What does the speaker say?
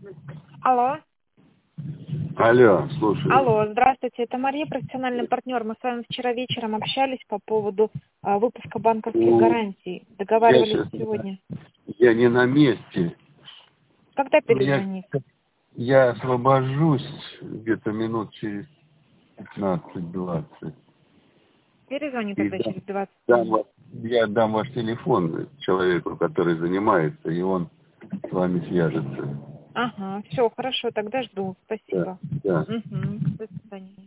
Алло. Алло, слушаю. Алло, здравствуйте, это Мария, профессиональный партнер. Мы с вами вчера вечером общались по поводу выпуска банковских гарантий. Договаривались сегодня. Я не на месте. Когда перезвонить? Я освобожусь где-то минут через 15-20. Перезвони тогда через 20 минут. Я дам ваш телефон человеку, который занимается, и он с вами свяжется. Ага, все, хорошо, тогда жду. Спасибо. Да. Угу, до свидания.